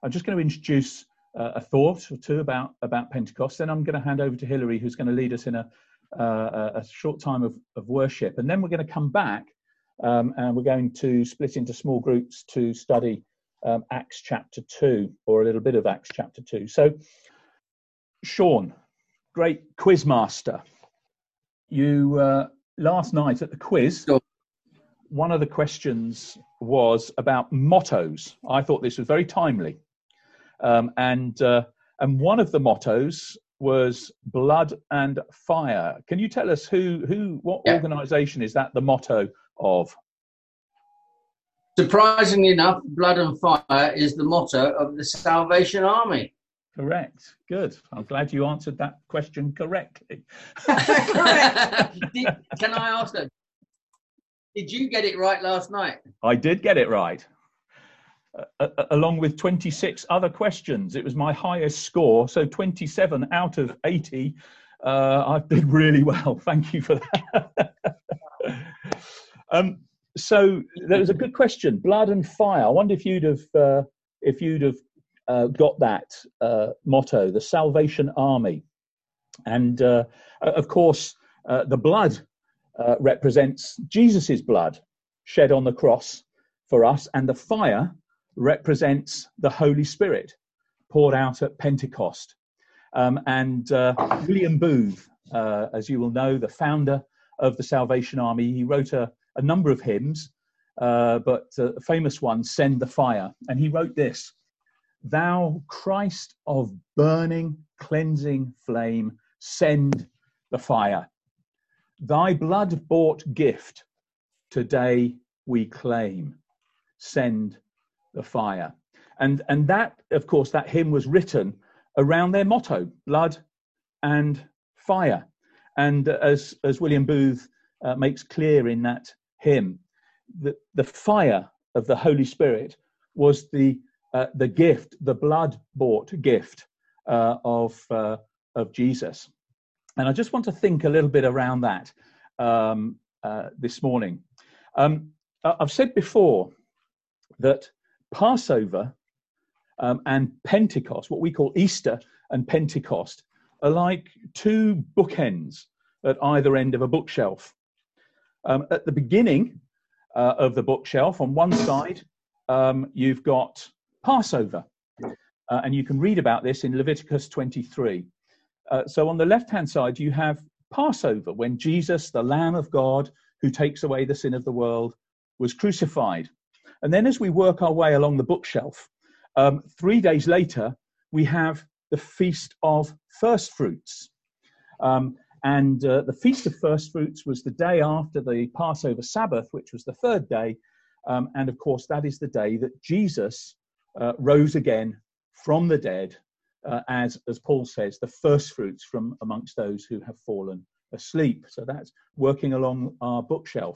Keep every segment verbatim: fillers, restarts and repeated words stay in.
I'm just going to introduce uh, a thought or two about, about Pentecost. Then I'm going to hand over to Hilary, who's going to lead us in a, uh, a short time of, of worship. And then we're going to come back um, and we're going to split into small groups to study um, Acts chapter two, or a little bit of Acts chapter two. So, Sean, great quiz master. You, uh, last night at the quiz, one of the questions was about mottos. I thought this was very timely. Um, and uh, and one of the mottos was blood and fire. Can you tell us who, who what yeah. organisation is that the motto of? Surprisingly enough, blood and fire is the motto of the Salvation Army. Correct. Good. I'm glad you answered that question correctly. Correct. Did, can I ask that? Did you get it right last night? I did get it right. Uh, along with twenty-six other questions. It was my highest score. So twenty-seven out of eighty. Uh, I did really well. Thank you for that. um, so that was a good question. Blood and fire. I wonder if you'd have, uh, if you'd have uh, got that uh, motto, the Salvation Army. And uh, of course, uh, the blood uh, represents Jesus's blood shed on the cross for us, and the fire represents the Holy Spirit poured out at Pentecost. Um, and uh, William Booth, uh, as you will know, the founder of the Salvation Army, he wrote a, a number of hymns, uh, but uh, a famous one, Send the Fire. And he wrote this: Thou Christ of burning, cleansing flame, send the fire. Thy blood-bought gift today we claim. Send the fire. And and that, of course, that hymn was written around their motto, blood and fire. And as as William Booth uh, makes clear in that hymn, the, the fire of the Holy Spirit was the uh, the gift, the blood-bought gift uh, of uh, of Jesus. And I just want to think a little bit around that um, uh, this morning. Um, I've said before that Passover um, and Pentecost, what we call Easter and Pentecost, are like two bookends at either end of a bookshelf. Um, at the beginning uh, of the bookshelf, on one side, um, you've got Passover, uh, and you can read about this in Leviticus twenty-three. Uh, so on the left-hand side, you have Passover, when Jesus, the Lamb of God, who takes away the sin of the world, was crucified. And then as we work our way along the bookshelf, um, three days later, we have the Feast of First Fruits. Um, and uh, the Feast of First Fruits was the day after the Passover Sabbath, which was the third day. Um, and of course, that is the day that Jesus uh, rose again from the dead, uh, as, as Paul says, the first fruits from amongst those who have fallen asleep. So that's working along our bookshelf.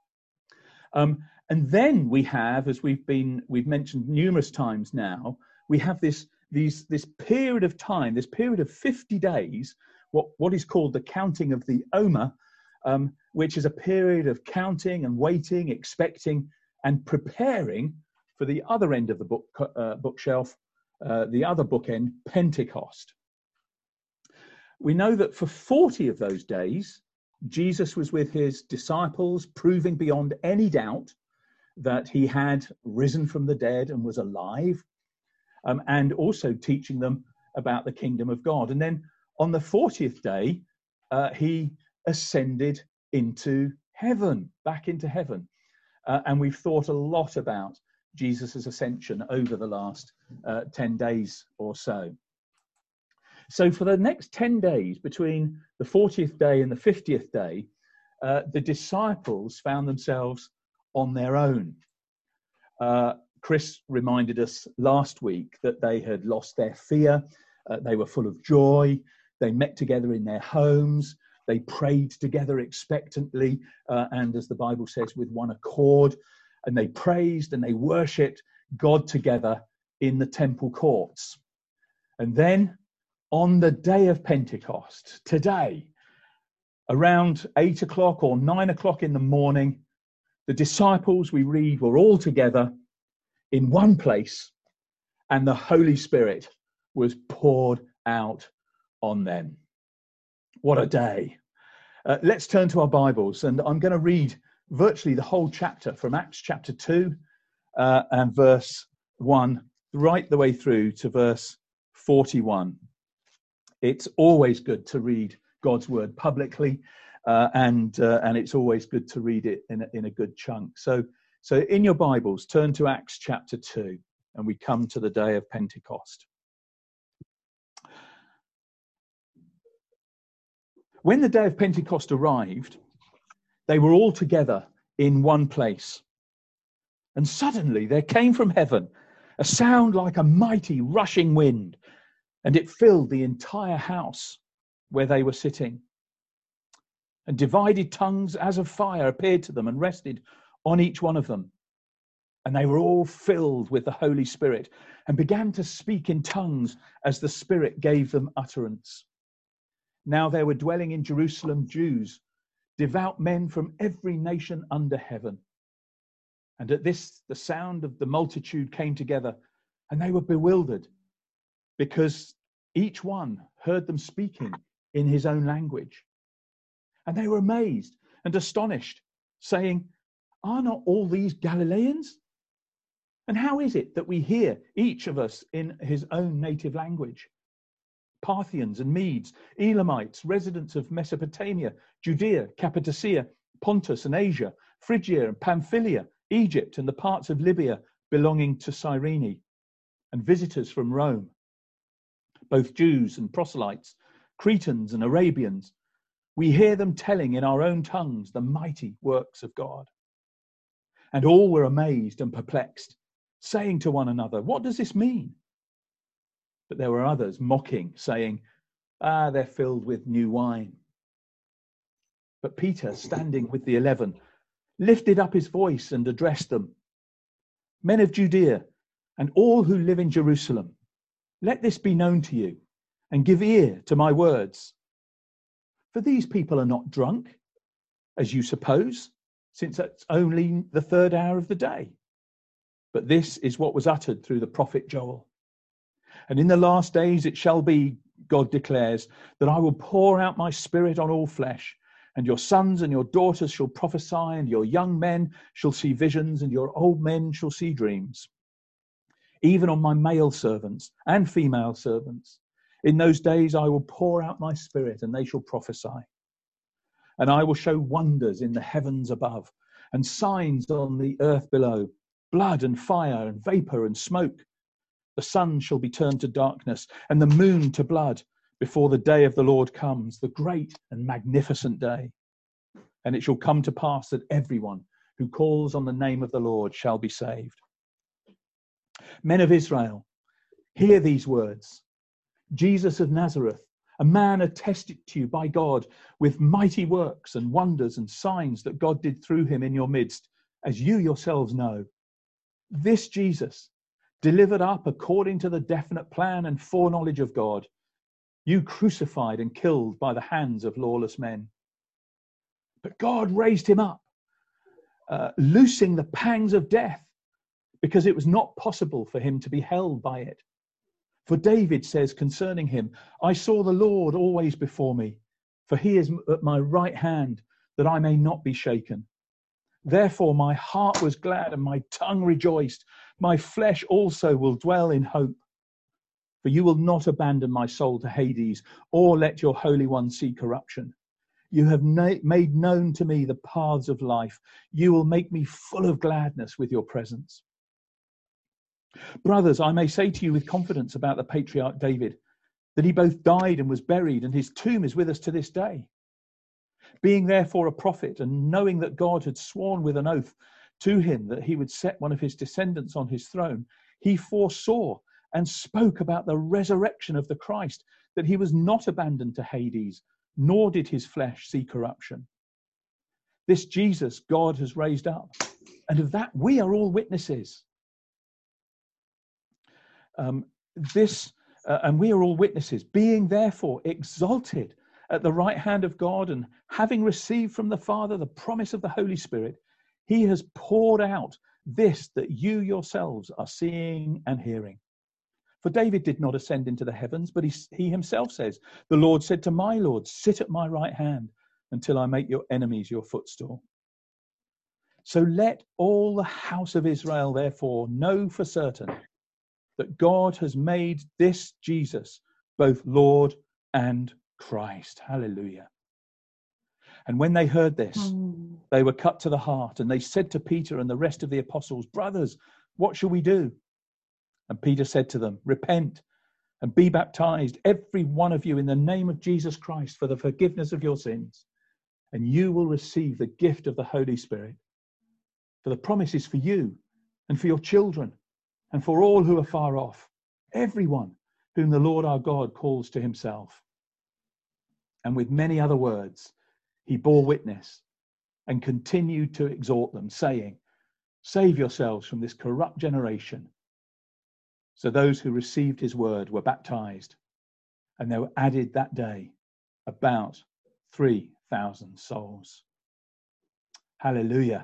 Um, and then we have, as we've been, we've mentioned numerous times now, we have this, these, this period of time, this period of fifty days, what, what is called the counting of the Omer, um, which is a period of counting and waiting, expecting and preparing for the other end of the book, uh, bookshelf, uh, the other bookend, Pentecost. We know that for forty of those days, Jesus was with his disciples, proving beyond any doubt that he had risen from the dead and was alive, um, and also teaching them about the kingdom of God. And then on the fortieth day, uh, he ascended into heaven, back into heaven. Uh, and we've thought a lot about Jesus' ascension over the last uh, ten days or so. So for the next ten days, between the fortieth day and the fiftieth day, uh, the disciples found themselves on their own. Uh, Chris reminded us last week that they had lost their fear. Uh, they were full of joy. They met together in their homes. They prayed together expectantly, uh, and as the Bible says, with one accord. And they praised and they worshipped God together in the temple courts. And then on the day of Pentecost, today, around eight o'clock or nine o'clock in the morning, the disciples, we read, were all together in one place, and the Holy Spirit was poured out on them. What a day. Uh, let's turn to our Bibles, and I'm going to read virtually the whole chapter from Acts chapter two uh, and verse one right the way through to verse forty-one. It's always good to read God's word publicly, uh, and uh, and it's always good to read it in a, in a good chunk. So, so in your Bibles, turn to Acts chapter two, and we come to the day of Pentecost. When the day of Pentecost arrived, they were all together in one place. And suddenly there came from heaven a sound like a mighty rushing wind, and it filled the entire house where they were sitting. And divided tongues as of fire appeared to them and rested on each one of them. And they were all filled with the Holy Spirit and began to speak in tongues as the Spirit gave them utterance. Now there were dwelling in Jerusalem Jews, devout men from every nation under heaven. And at this, the sound of the multitude came together, and they were bewildered, because each one heard them speaking in his own language. And they were amazed and astonished, saying, "Are not all these Galileans? And how is it that we hear each of us in his own native language? Parthians and Medes, Elamites, residents of Mesopotamia, Judea, Cappadocia, Pontus and Asia, Phrygia and Pamphylia, Egypt and the parts of Libya belonging to Cyrene, and visitors from Rome, both Jews and proselytes, Cretans and Arabians. We hear them telling in our own tongues the mighty works of God." And all were amazed and perplexed, saying to one another, "What does this mean?" But there were others mocking, saying, "Ah, they're filled with new wine." But Peter, standing with the eleven, lifted up his voice and addressed them. "Men of Judea, and all who live in Jerusalem, let this be known to you, and give ear to my words. For these people are not drunk, as you suppose, since it's only the third hour of the day. But this is what was uttered through the prophet Joel. And in the last days it shall be, God declares, that I will pour out my spirit on all flesh, and your sons and your daughters shall prophesy, and your young men shall see visions, and your old men shall see dreams. Even on my male servants and female servants, in those days I will pour out my spirit, and they shall prophesy. And I will show wonders in the heavens above, and signs on the earth below, blood and fire and vapor and smoke. The sun shall be turned to darkness, and the moon to blood, before the day of the Lord comes, the great and magnificent day. And it shall come to pass that everyone who calls on the name of the Lord shall be saved. Men of Israel, hear these words. Jesus of Nazareth, a man attested to you by God with mighty works and wonders and signs that God did through him in your midst, as you yourselves know. This Jesus, delivered up according to the definite plan and foreknowledge of God, you crucified and killed by the hands of lawless men. But God raised him up, uh, loosing the pangs of death, because it was not possible for him to be held by it. For David says concerning him, I saw the Lord always before me, for he is at my right hand, that I may not be shaken. Therefore my heart was glad and my tongue rejoiced. My flesh also will dwell in hope. For you will not abandon my soul to Hades, or let your Holy One see corruption. You have na- made known to me the paths of life. You will make me full of gladness with your presence. Brothers, I may say to you with confidence about the patriarch David, that he both died and was buried, and his tomb is with us to this day. Being therefore a prophet, and knowing that God had sworn with an oath to him that he would set one of his descendants on his throne, he foresaw and spoke about the resurrection of the Christ, that he was not abandoned to Hades, nor did his flesh see corruption. This Jesus God has raised up, and of that we are all witnesses. Um, this, uh, and we are all witnesses, being therefore exalted at the right hand of God, and having received from the Father the promise of the Holy Spirit, he has poured out this that you yourselves are seeing and hearing. For David did not ascend into the heavens, but he, he himself says, the Lord said to my Lord, sit at my right hand until I make your enemies your footstool. So let all the house of Israel therefore know for certain that God has made this Jesus both Lord and Christ. Hallelujah. And when they heard this, mm. they were cut to the heart, and they said to Peter and the rest of the apostles, brothers, what shall we do? And Peter said to them, repent and be baptized, every one of you, in the name of Jesus Christ for the forgiveness of your sins, and you will receive the gift of the Holy Spirit. For the promise is for you and for your children and for all who are far off, everyone whom the Lord our God calls to himself. And with many other words, he bore witness and continued to exhort them, saying, save yourselves from this corrupt generation. So those who received his word were baptized, and there were added that day about three thousand souls. Hallelujah.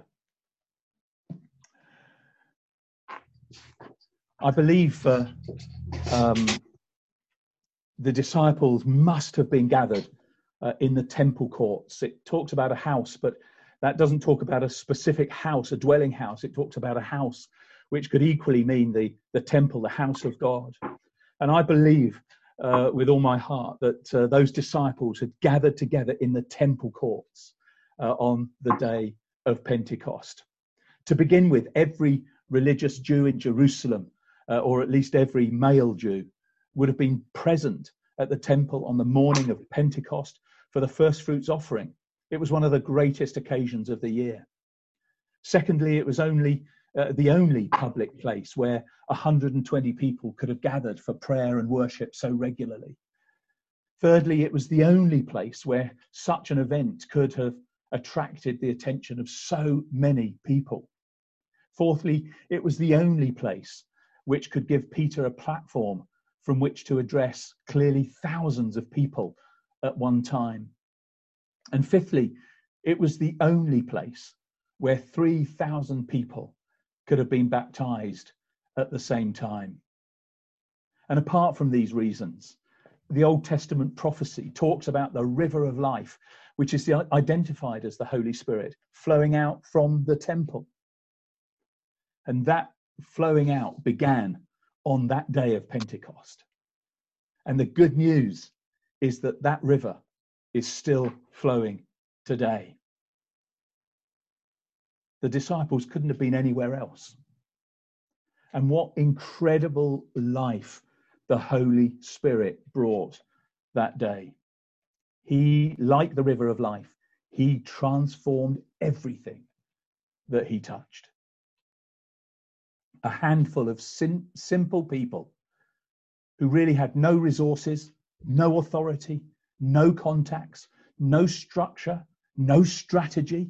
I believe uh, um, the disciples must have been gathered uh, in the temple courts. It talks about a house, but that doesn't talk about a specific house, a dwelling house. It talks about a house which could equally mean the, the temple, the house of God. And I believe uh, with all my heart that uh, those disciples had gathered together in the temple courts uh, on the day of Pentecost. To begin with, every religious Jew in Jerusalem, uh, or at least every male Jew, would have been present at the temple on the morning of Pentecost for the first fruits offering. It was one of the greatest occasions of the year. Secondly, it was only uh, the only public place where one hundred twenty people could have gathered for prayer and worship so regularly. Thirdly, it was the only place where such an event could have attracted the attention of so many people. Fourthly, it was the only place which could give Peter a platform from which to address clearly thousands of people at one time. And fifthly, it was the only place where three thousand people could have been baptized at the same time. And apart from these reasons, the Old Testament prophecy talks about the river of life, which is identified as the Holy Spirit, flowing out from the temple. And that flowing out began on that day of Pentecost. And the good news is that that river is still flowing today. The disciples couldn't have been anywhere else. And what incredible life the Holy Spirit brought that day. He, like the river of life, he transformed everything that he touched. A handful of sim- simple people who really had no resources, no authority, no contacts, no structure, no strategy,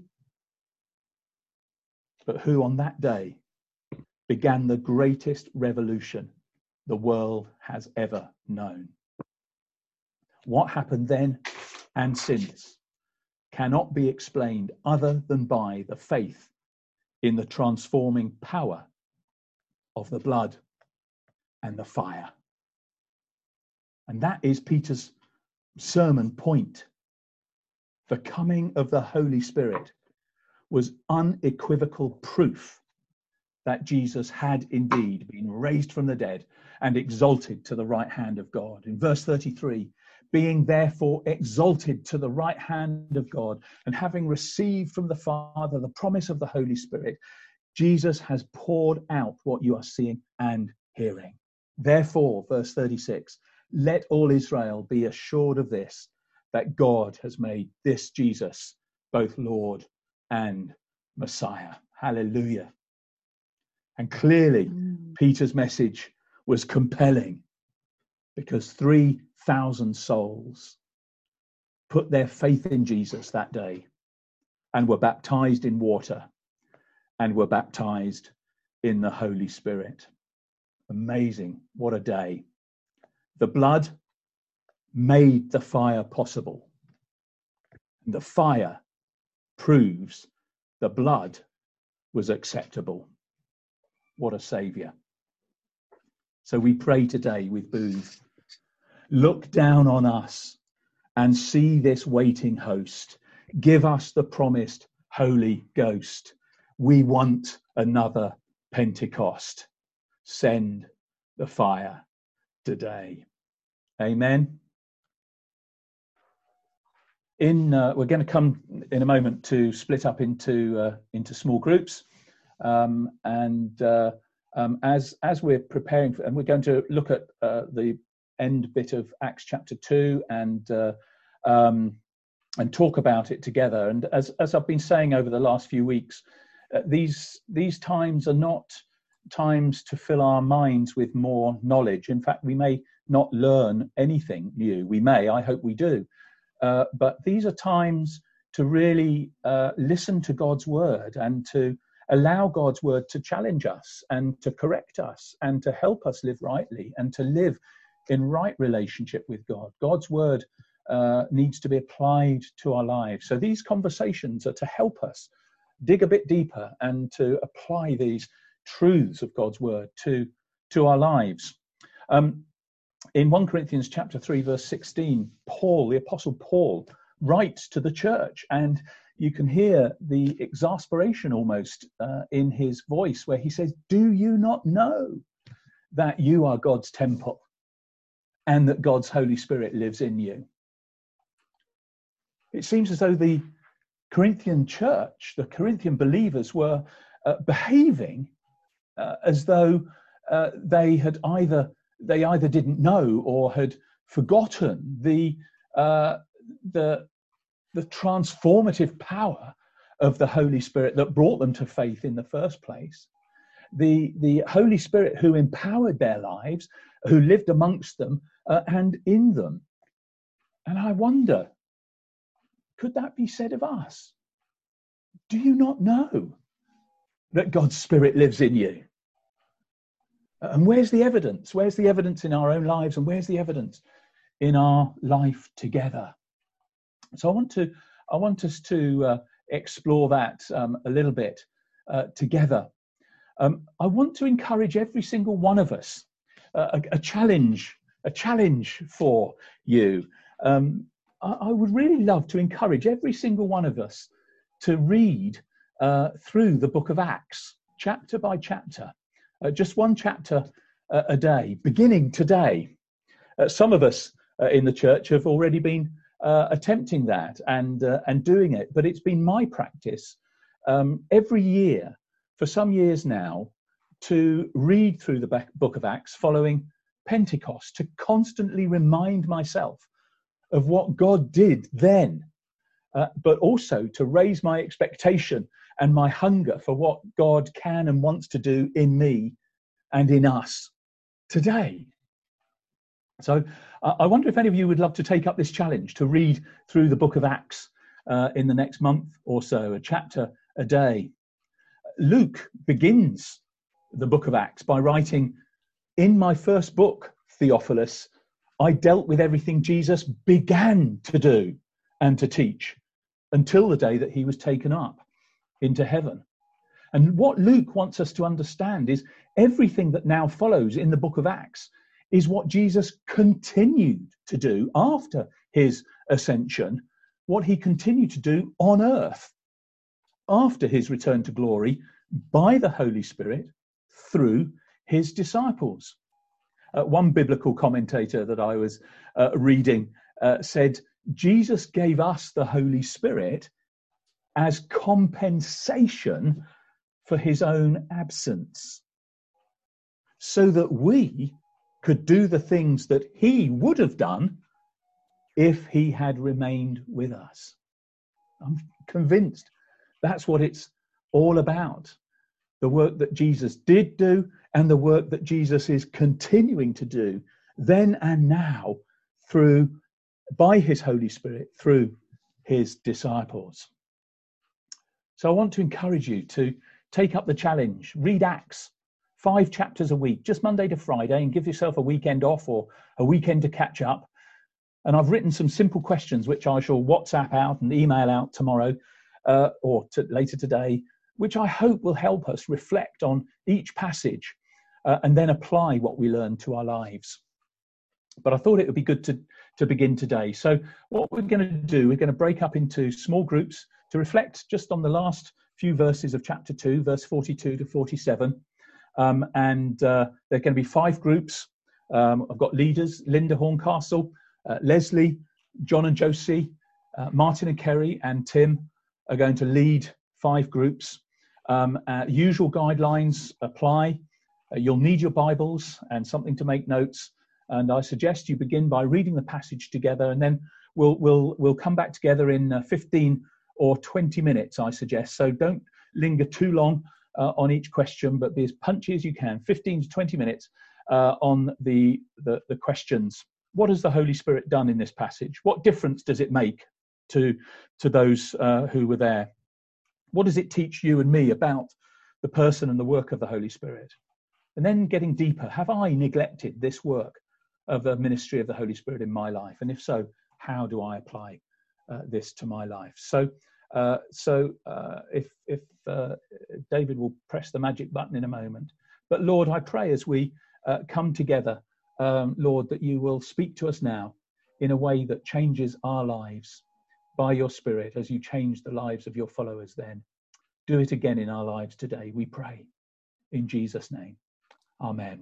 but who on that day began the greatest revolution the world has ever known. What happened then and since cannot be explained other than by the faith in the transforming power of the blood and the fire. And that is Peter's sermon point. The coming of the Holy Spirit was unequivocal proof that Jesus had indeed been raised from the dead and exalted to the right hand of God. In verse thirty-three, being therefore exalted to the right hand of God, and having received from the Father the promise of the Holy Spirit, Jesus has poured out what you are seeing and hearing. Therefore, verse thirty-six, let all Israel be assured of this, that God has made this Jesus both Lord and Messiah. Hallelujah. And clearly, mm. Peter's message was compelling, because three thousand souls put their faith in Jesus that day and were baptized in water and were baptized in the Holy Spirit. Amazing. What a day. The blood made the fire possible. And the fire proves the blood was acceptable. What a saviour. So we pray today with Booth, look down on us and see this waiting host. Give us the promised Holy Ghost. We want another Pentecost. Send the fire today. Amen. In uh, we're going to come in a moment to split up into uh, into small groups, um, and uh, um, as as we're preparing for, and we're going to look at uh, the end bit of Acts chapter two and uh, um, and talk about it together. And as as I've been saying over the last few weeks, uh, these these times are not times to fill our minds with more knowledge. In fact, we may not learn anything new. We may, I hope we do. Uh, but these are times to really uh, listen to God's word and to allow God's word to challenge us and to correct us and to help us live rightly and to live in right relationship with God. God's word uh, needs to be applied to our lives. So these conversations are to help us dig a bit deeper and to apply these truths of God's word to, to our lives. Um, In First Corinthians chapter three, verse sixteen, Paul, the Apostle Paul, writes to the church, and you can hear the exasperation almost uh, in his voice where he says, do you not know that you are God's temple and that God's Holy Spirit lives in you? It seems as though the Corinthian church, the Corinthian believers were uh, behaving uh, as though uh, they had either they either didn't know or had forgotten the uh, the the transformative power of the Holy Spirit that brought them to faith in the first place. The the Holy Spirit who empowered their lives, who lived amongst them uh, and in them. And I wonder, could that be said of us? Do you not know that God's Spirit lives in you? And where's the evidence? Where's the evidence in our own lives? And where's the evidence in our life together? So I want to, I want us to uh, explore that um, a little bit uh, together. Um, I want to encourage every single one of us, uh, a, a challenge, a challenge for you. Um, I, I would really love to encourage every single one of us to read uh, through the book of Acts, chapter by chapter. Uh, just one chapter uh, a day, beginning today. Uh, some of us uh, in the church have already been uh, attempting that and uh, and doing it, but it's been my practice um, every year for some years now to read through the book of Acts following Pentecost, to constantly remind myself of what God did then, uh, but also to raise my expectation and my hunger for what God can and wants to do in me and in us today. So uh, I wonder if any of you would love to take up this challenge to read through the book of Acts uh, in the next month or so, a chapter a day. Luke begins the book of Acts by writing, in my first book, Theophilus, I dealt with everything Jesus began to do and to teach until the day that he was taken up into heaven. And what Luke wants us to understand is everything that now follows in the book of Acts is what Jesus continued to do after his ascension, what he continued to do on earth after his return to glory by the Holy Spirit through his disciples. Uh, one biblical commentator that I was uh, reading uh, said, Jesus gave us the Holy Spirit as compensation for his own absence, so that we could do the things that he would have done if he had remained with us. I'm convinced that's what it's all about. The work that Jesus did do and the work that Jesus is continuing to do then and now through, by his Holy Spirit, through his disciples. So I want to encourage you to take up the challenge, read Acts, five chapters a week, just Monday to Friday, and give yourself a weekend off or a weekend to catch up. And I've written some simple questions, which I shall WhatsApp out and email out tomorrow uh, or to, later today, which I hope will help us reflect on each passage uh, and then apply what we learn to our lives. But I thought it would be good to, to begin today. So what we're going to do, we're going to break up into small groups to reflect just on the last few verses of chapter two, verse forty-two to forty-seven. Um, and uh, there are going to be five groups. Um, I've got leaders, Linda Horncastle, uh, Leslie, John and Josie, uh, Martin and Kerry, and Tim are going to lead five groups. Um, uh, usual guidelines apply. Uh, you'll need your Bibles and something to make notes. And I suggest you begin by reading the passage together, and then we'll we'll we'll come back together in uh, fifteen or twenty minutes, I suggest. So don't linger too long uh, on each question, but be as punchy as you can. fifteen to twenty minutes uh, on the, the the questions. What has the Holy Spirit done in this passage? What difference does it make to to those uh, who were there? What does it teach you and me about the person and the work of the Holy Spirit? And then getting deeper, have I neglected this work of the ministry of the Holy Spirit in my life? And if so, how do I apply uh, this to my life? So, uh, so uh, if, if uh, David will press the magic button in a moment. But Lord, I pray as we uh, come together, um, Lord, that you will speak to us now in a way that changes our lives by your Spirit, as you change the lives of your followers then. Do it again in our lives today, we pray. In Jesus' name, amen.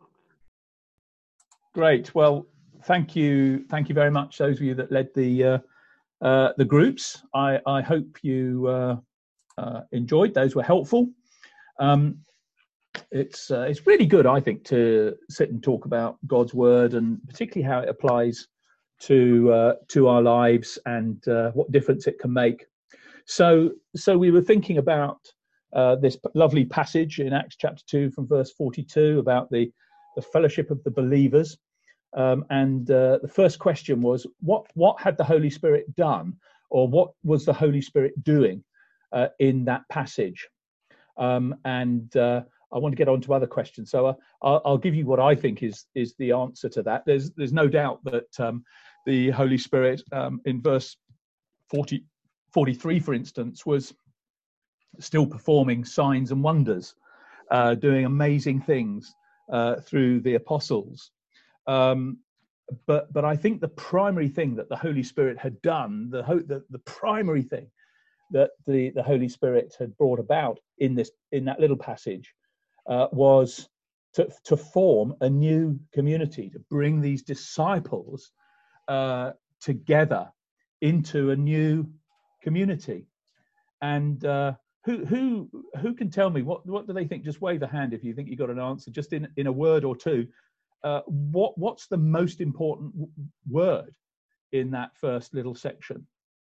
Great. Well, thank you. Thank you very much, those of you that led the uh, uh, the groups. I, I hope you uh, uh, enjoyed. Those were helpful. Um, it's uh, it's really good, I think, to sit and talk about God's word, and particularly how it applies to uh, to our lives and uh, what difference it can make. So, so we were thinking about uh, this lovely passage in Acts chapter two from verse forty-two about the the fellowship of the believers. Um, and uh, the first question was, what, what had the Holy Spirit done, or what was the Holy Spirit doing uh, in that passage? Um, and uh, I want to get on to other questions. So uh, I'll, I'll give you what I think is, is the answer to that. There's, there's no doubt that um, the Holy Spirit um, in verse forty, forty-three, for instance, was still performing signs and wonders, uh, doing amazing things Uh, through the apostles. Um, but but I think the primary thing that the Holy Spirit had done, the, ho- the, the primary thing that the, the Holy Spirit had brought about in this in that little passage uh, was to, to form a new community, to bring these disciples uh, together into a new community. And uh, Who who who can tell me what what do they think? Just wave a hand if you think you got an answer, just in in a word or two. Uh, what what's the most important w- word in that first little section?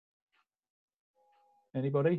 Anybody?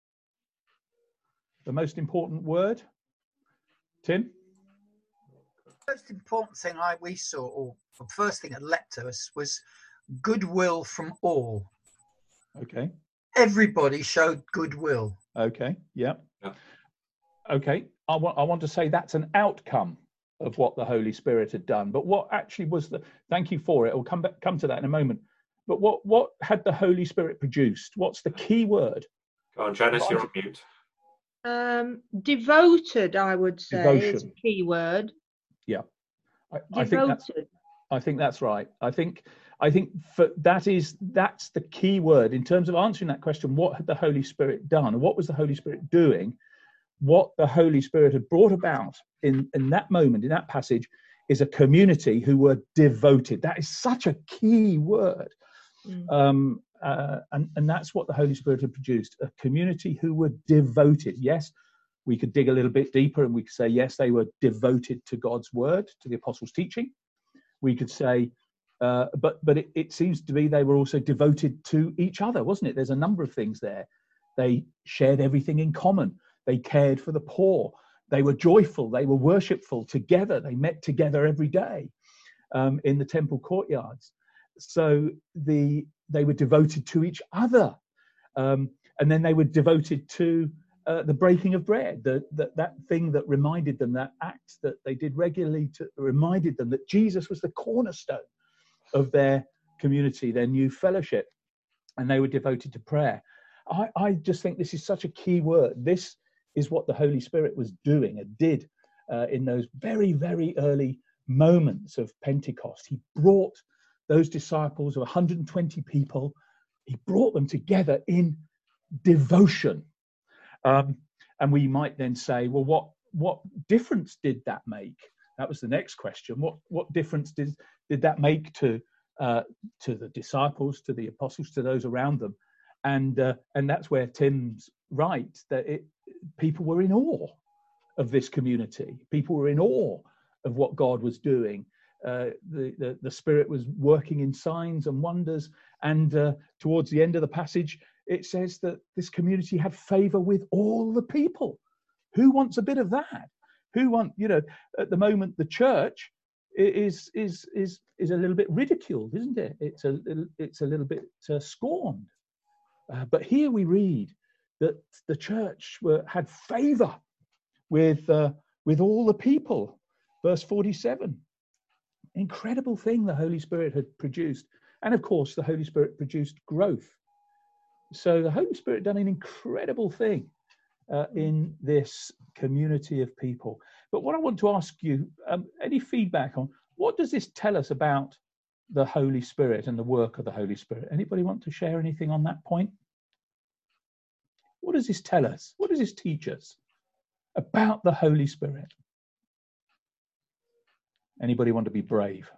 The most important word, Tim? The most important thing I we saw, or the first thing that leapt to us, was goodwill from all. Okay. Everybody showed goodwill. Okay. Yeah. yeah. Okay. I want I want to say that's an outcome of what the Holy Spirit had done. But what actually was the? Thank you for it. We'll come back come to that in a moment. But what what had the Holy Spirit produced? What's the key word? Go on, Janice, you're on mute. Um, devoted, I would say, Devotion. is a key word. Yeah. I, I Devoted. think that's, I think that's right. I think I think for, that is that's the key word in terms of answering that question. What had the Holy Spirit done? What was the Holy Spirit doing? What the Holy Spirit had brought about in, in that moment, in that passage, is a community who were devoted. That is such a key word. Mm. Um, uh, and, and that's what the Holy Spirit had produced, a community who were devoted. Yes, we could dig a little bit deeper and we could say, yes, they were devoted to God's word, to the apostles' teaching. We could say, uh, but but it, it seems to be they were also devoted to each other, wasn't it? There's a number of things there. They shared everything in common. They cared for the poor. They were joyful. They were worshipful together. They met together every day um, in the temple courtyards. So the they were devoted to each other. Um, and then they were devoted to uh, the breaking of bread, the, the, that thing that reminded them, that act that they did regularly, to reminded them that Jesus was the cornerstone of their community, their new fellowship. And they were devoted to prayer. I, I just think this is such a key word. This is what the Holy Spirit was doing and did uh, in those very, very early moments of Pentecost. He brought those disciples of one hundred twenty people, he brought them together in devotion. Um, and we might then say, well, what what difference did that make? That was the next question. What what difference did did that make to uh, to the disciples, to the apostles, to those around them? And uh, and that's where Tim's right, that it people were in awe of this community. People were in awe of what God was doing. Uh, the, the the Spirit was working in signs and wonders. And uh, towards the end of the passage, it says that this community had favor with all the people. Who wants a bit of that? Who want, you know, at the moment, the church is is is is a little bit ridiculed, isn't it? It's a it's a little bit uh, scorned. Uh, but here we read that the church were, had favor with uh, with all the people. Verse forty-seven. Incredible thing the Holy Spirit had produced. And of course, the Holy Spirit produced growth. So the Holy Spirit done an incredible thing uh, in this community of people. But what I want to ask you, um, any feedback on what does this tell us about the Holy Spirit and the work of the Holy Spirit? Anybody want to share anything on that point? What does this tell us? What does this teach us about the Holy Spirit? Anybody want to be brave?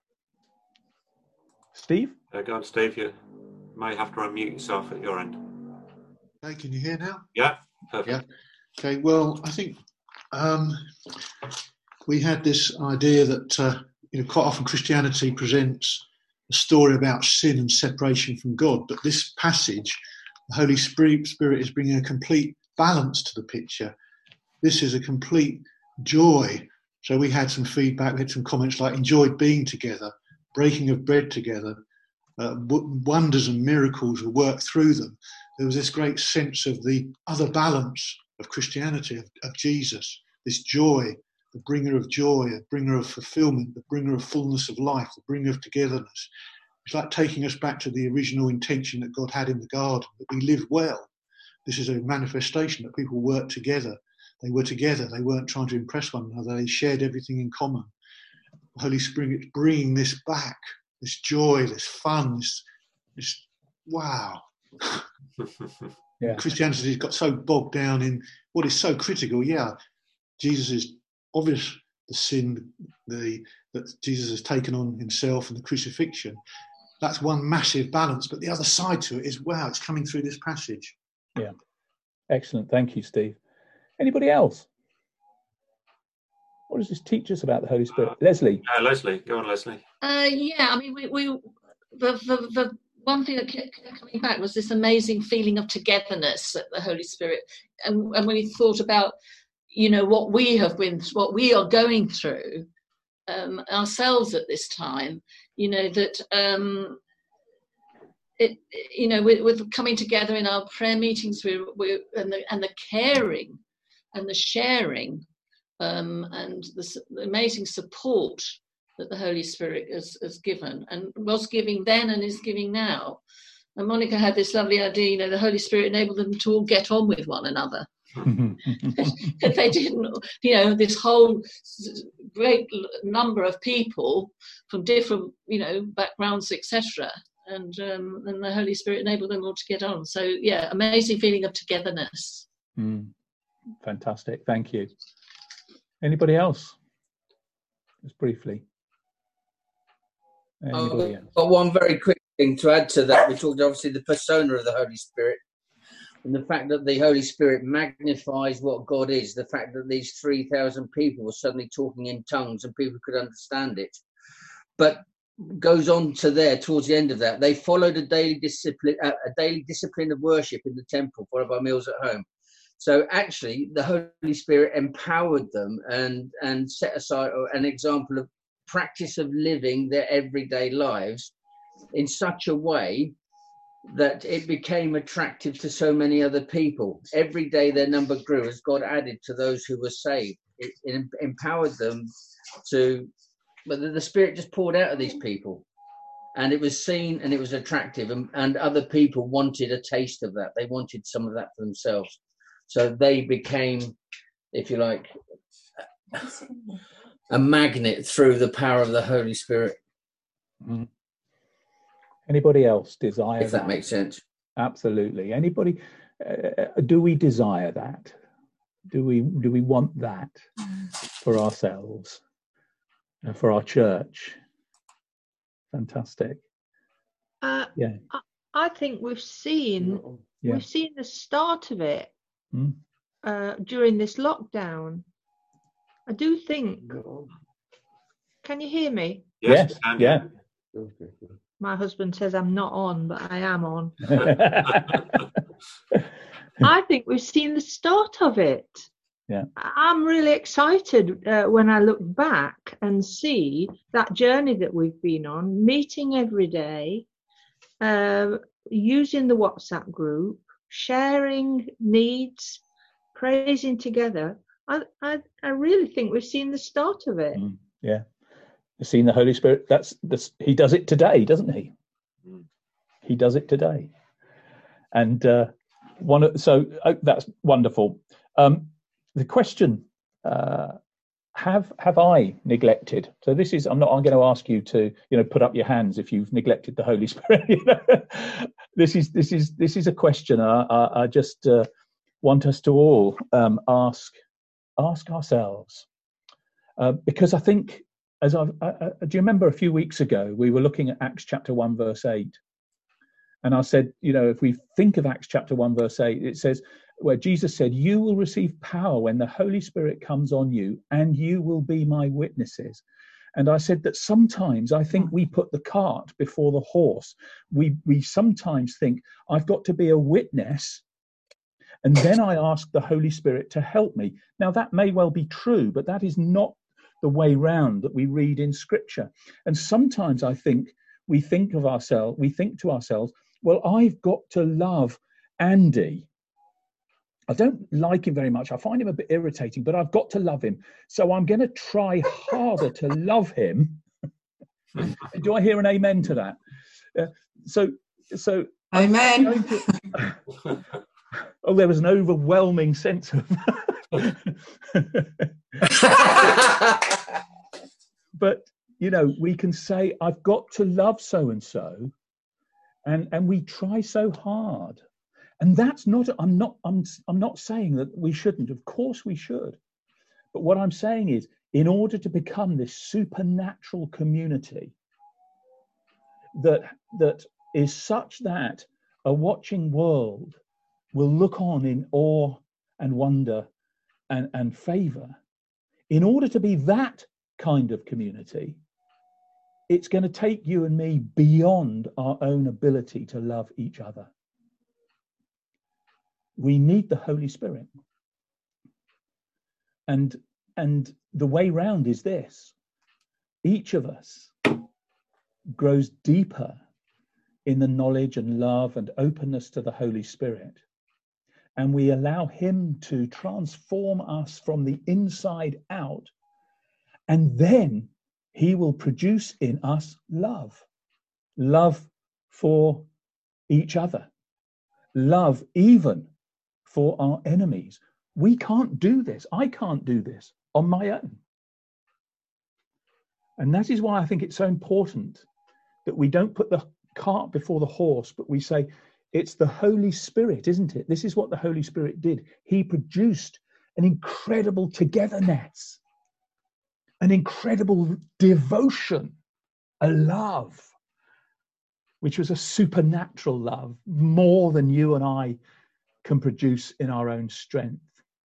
Steve? Uh, go on, Steve. You may have to unmute yourself at your end. Okay, can you hear now? Yeah, perfect. Yeah. Okay, well, I think um, we had this idea that uh, you know, quite often Christianity presents a story about sin and separation from God, but this passage, the Holy Spirit is bringing a complete balance to the picture. This is a complete joy. So we had some feedback, we had some comments like enjoyed being together, breaking of bread together, uh, w- wonders and miracles were worked through them. There was this great sense of the other balance of Christianity, of, of Jesus, this joy, the bringer of joy, the bringer of fulfillment, the bringer of fullness of life, the bringer of togetherness. It's like taking us back to the original intention that God had in the garden, that we live well. This is a manifestation that people work together. They were together. They weren't trying to impress one another. They shared everything in common. The Holy Spirit is bringing this back, this joy, this fun, this, this wow. Yeah. Christianity has got so bogged down in what is so critical. Yeah, Jesus is obvious, the sin the that Jesus has taken on himself and the crucifixion. That's one massive balance. But the other side to it is, wow, it's coming through this passage. Yeah. Excellent. Thank you, Steve. Anybody else? What does this teach us about the Holy Spirit? Uh, Leslie. Uh, Leslie, go on, Leslie. Uh, yeah, I mean, we, we the, the the one thing that kept coming back was this amazing feeling of togetherness that the Holy Spirit, and, and when we thought about, you know, what we have been, what we are going through um, ourselves at this time, you know, that um, it, you know, with, with coming together in our prayer meetings, we we and the and the caring. And the sharing um, and the, the amazing support that the Holy Spirit has, has given and was giving then and is giving now. And Monica had this lovely idea, you know, the Holy Spirit enabled them to all get on with one another. That they didn't, you know, this whole great number of people from different, you know, backgrounds, et cetera. And, um, and the Holy Spirit enabled them all to get on. So, yeah, amazing feeling of togetherness. Mm. Fantastic, thank you. Anybody else? Just briefly. Anybody else? But one very quick thing to add to that, we talked obviously the persona of the Holy Spirit and the fact that the Holy Spirit magnifies what God is, the fact that these three thousand people were suddenly talking in tongues and people could understand it. But goes on to there towards the end of that, they followed a daily discipline, a daily discipline of worship in the temple, followed by meals at home. So actually, the Holy Spirit empowered them and, and set aside an example of practice of living their everyday lives in such a way that it became attractive to so many other people. Every day their number grew as God added to those who were saved. It, it empowered them to, but the Spirit just poured out of these people. And it was seen and it was attractive. And, and other people wanted a taste of that. They wanted some of that for themselves. So they became, if you like, a magnet through the power of the Holy Spirit. Mm. Anybody else desire If that that? makes sense. Absolutely. Anybody? Uh, do we desire that? Do we do we want that for ourselves and for our church? Fantastic. Uh, Yeah. I, I think we've seen Yeah. we've seen the start of it Mm. uh, during this lockdown. I do think. Can you hear me? Yes. yes. Yeah. My husband says I'm not on, but I am on. I think we've seen the start of it. Yeah. I'm really excited uh, when I look back and see that journey that we've been on, meeting every day, uh, using the WhatsApp group, sharing needs, praising together. I, I, I really think we've seen the start of it. Mm. Yeah. We've seen the Holy Spirit. That's this. He does it today, doesn't he? Mm. He does it today. And uh, one. So oh, that's wonderful. Um, the question: uh, Have have I neglected? So this is. I'm not. I'm going to ask you to, you know, put up your hands if you've neglected the Holy Spirit. You know? This is this is this is a question. I, I, I just uh, want us to all um, ask ask ourselves, uh, because I think, as I've, I, I, do you remember a few weeks ago we were looking at Acts chapter one verse eight, and I said, you know, if we think of Acts chapter one verse eight, it says, where Jesus said, "You will receive power when the Holy Spirit comes on you, and you will be my witnesses." And I said that sometimes I think we put the cart before the horse. We we sometimes think, I've got to be a witness, and then I ask the Holy Spirit to help me. Now that may well be true, but that is not the way round that we read in Scripture. And sometimes I think we think of ourselves, we think to ourselves, well, I've got to love Andy. I don't like him very much. I find him a bit irritating, but I've got to love him. So I'm going to try harder to love him. Do I hear an amen to that? Uh, so, so amen. To, oh, there was an overwhelming sense of. But you know, we can say, "I've got to love so and so," and and we try so hard. And that's not, I'm not, I'm, I'm not saying that we shouldn't. Of course we should. But what I'm saying is, in order to become this supernatural community that, that is such that a watching world will look on in awe and wonder and, and favor, in order to be that kind of community, it's going to take you and me beyond our own ability to love each other. We need the Holy Spirit. And, and the way round is this. Each of us grows deeper in the knowledge and love and openness to the Holy Spirit. And we allow him to transform us from the inside out. And then he will produce in us love. Love for each other. Love even for our enemies. We can't do this. I can't do this on my own. And that is why I think it's so important that we don't put the cart before the horse, but we say, it's the Holy Spirit, isn't it? This is what the Holy Spirit did. He produced an incredible togetherness, an incredible devotion, a love, which was a supernatural love, more than you and I can produce in our own strength.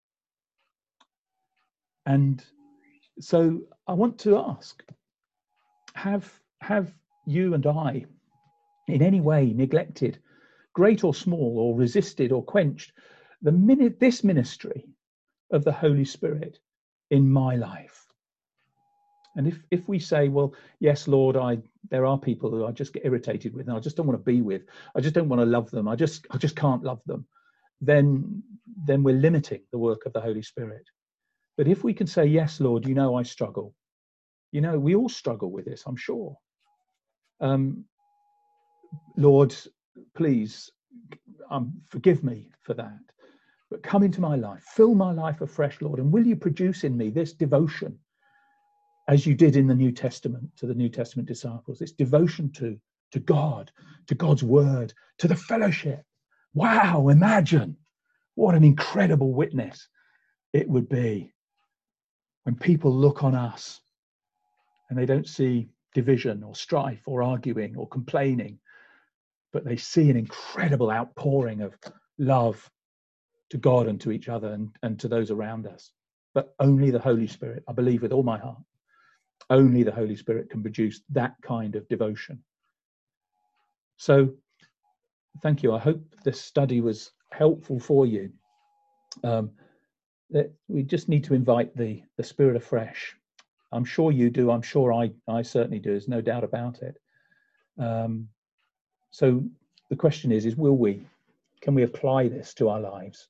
And so I want to ask, have, have you and I in any way neglected, great or small, or resisted or quenched the minute this ministry of the Holy Spirit in my life? And if, if we say, well, yes, Lord, I there are people who I just get irritated with and I just don't want to be with, I just don't want to love them, I just I just can't love them, then then we're limiting the work of the Holy Spirit. But if we can say, yes, Lord, you know I struggle. You know, we all struggle with this, I'm sure. Um, Lord, please um, forgive me for that. but come into my life, fill my life afresh, Lord, and will you produce in me this devotion, as you did in the New Testament, to the New Testament disciples, this devotion to, to God, to God's word, to the fellowship. Wow, imagine what an incredible witness it would be when people look on us and they don't see division or strife or arguing or complaining, but they see an incredible outpouring of love to God and to each other and, and to those around us. But only the Holy Spirit, I believe with all my heart, only the Holy Spirit can produce that kind of devotion. So thank you. I hope this study was helpful for you. Um, that we just need to invite the, the Spirit afresh. I'm sure you do. I'm sure I, I certainly do. There's no doubt about it. Um, so the question is, is will we? Can we apply this to our lives?